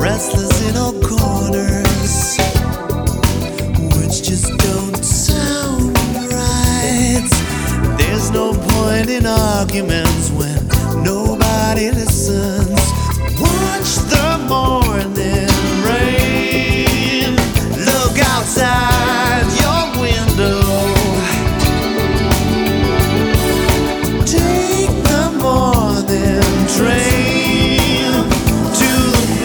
restless in all corners, which just don't sound right. There's no point in arguments when nobody listens. Watch the more